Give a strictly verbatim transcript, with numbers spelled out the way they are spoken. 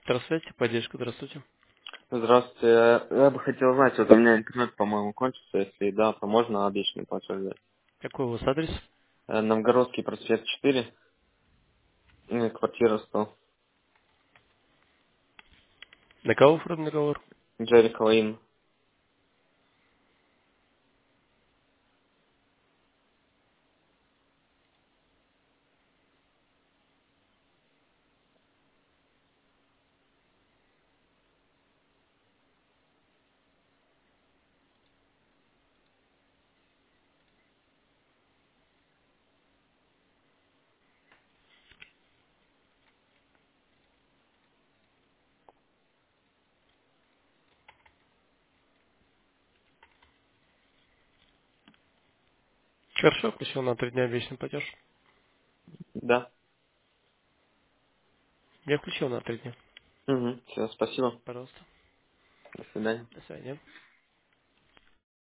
Здравствуйте, поддержка, здравствуйте. Здравствуйте. Я я бы хотел знать, вот у меня интернет, по-моему, кончится. Если да, то можно обычный платеж взять. Какой у вас адрес? Э, Новгородский проспект четыре, э, квартира сто. На кого оформлен договор? Джерри Лейн. Хорошо, включил на три дня обещанный платеж. Да. Я включил на три дня. Угу. Все, спасибо. Пожалуйста. До свидания. До свидания.